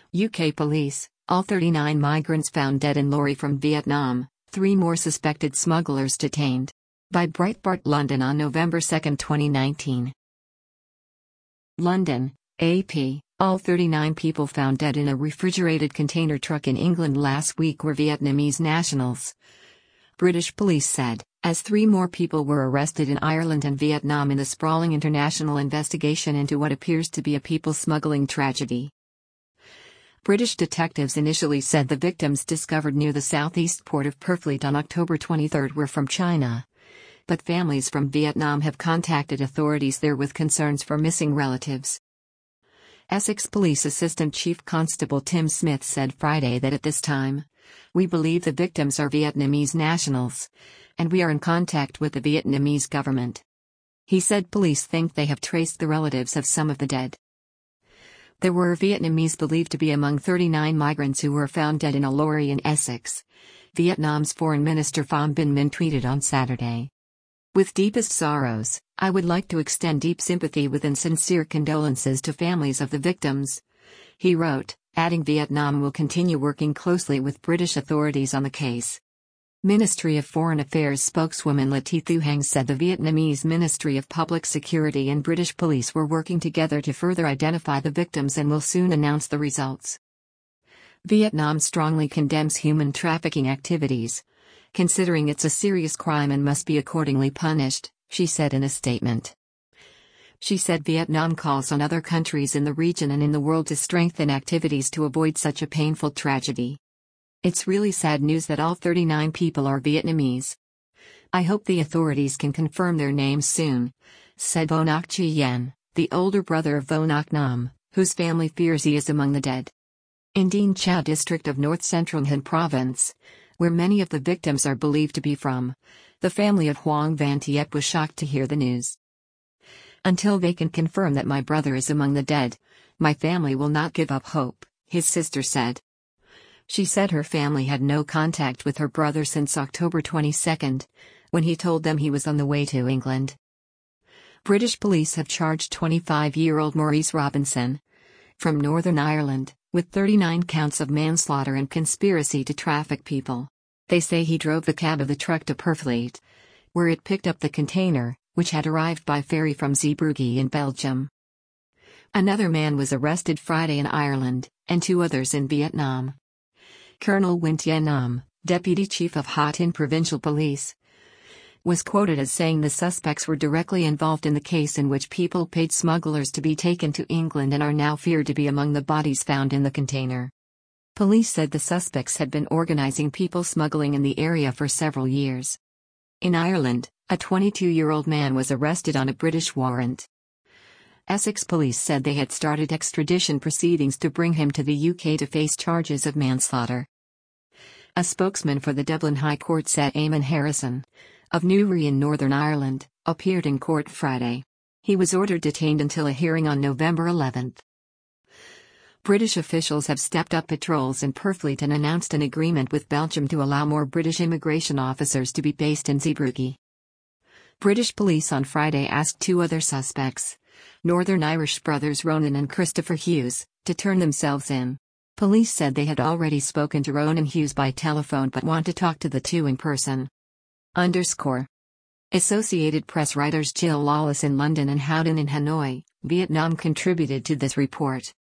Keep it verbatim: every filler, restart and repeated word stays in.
U K police, all thirty-nine migrants found dead in lorry from Vietnam, three more suspected smugglers detained. By Breitbart London on November second twenty nineteen. London, A P, all thirty-nine people found dead in a refrigerated container truck in England last week were Vietnamese nationals. British police said, as three more people were arrested in Ireland and Vietnam in the sprawling international investigation into what appears to be a people smuggling tragedy. British detectives initially said the victims discovered near the southeast port of Purfleet on October twenty-third were from China. But families from Vietnam have contacted authorities there with concerns for missing relatives. Essex Police Assistant Chief Constable Tim Smith said Friday that at this time, we believe the victims are Vietnamese nationals, and we are in contact with the Vietnamese government. He said police think they have traced the relatives of some of the dead. There were Vietnamese believed to be among thirty-nine migrants who were found dead in a lorry in Essex, Vietnam's Foreign Minister Pham Binh Minh tweeted on Saturday. With deepest sorrows, I would like to extend deep sympathy with and sincere condolences to families of the victims, he wrote, adding Vietnam will continue working closely with British authorities on the case. Ministry of Foreign Affairs spokeswoman Letitia Thu Hang said the Vietnamese Ministry of Public Security and British police were working together to further identify the victims and will soon announce the results. Vietnam strongly condemns human trafficking activities, considering it's a serious crime and must be accordingly punished, she said in a statement. She said Vietnam calls on other countries in the region and in the world to strengthen activities to avoid such a painful tragedy. It's really sad news that all thirty-nine people are Vietnamese. I hope the authorities can confirm their names soon, said Vo Ngoc Chi Yen, the older brother of Vo Ngoc Nam, whose family fears he is among the dead. In Dien Chau district of north-central Han province, where many of the victims are believed to be from, the family of Hoang Van Tiet was shocked to hear the news. Until they can confirm that my brother is among the dead, my family will not give up hope, his sister said. She said her family had no contact with her brother since October twenty-second, when he told them he was on the way to England. British police have charged twenty-five-year-old Maurice Robinson, from Northern Ireland, with thirty-nine counts of manslaughter and conspiracy to traffic people. They say he drove the cab of the truck to Purfleet, where it picked up the container, which had arrived by ferry from Zeebrugge in Belgium. Another man was arrested Friday in Ireland, and two others in Vietnam. Colonel Nguyen Tien Nam, Deputy Chief of Ha Tinh Provincial Police, was quoted as saying the suspects were directly involved in the case in which people paid smugglers to be taken to England and are now feared to be among the bodies found in the container. Police said the suspects had been organizing people smuggling in the area for several years. In Ireland, a twenty-two-year-old man was arrested on a British warrant. Essex police said they had started extradition proceedings to bring him to the U K to face charges of manslaughter. A spokesman for the Dublin High Court said Eamon Harrison, of Newry in Northern Ireland, appeared in court Friday. He was ordered detained until a hearing on November eleventh. British officials have stepped up patrols in Purfleet and announced an agreement with Belgium to allow more British immigration officers to be based in Zeebrugge. British police on Friday asked two other suspects, Northern Irish brothers Ronan and Christopher Hughes, to turn themselves in. Police said they had already spoken to Ronan Hughes by telephone but want to talk to the two in person. Underscore. Associated Press writers Jill Lawless in London and Howden in Hanoi, Vietnam contributed to this report.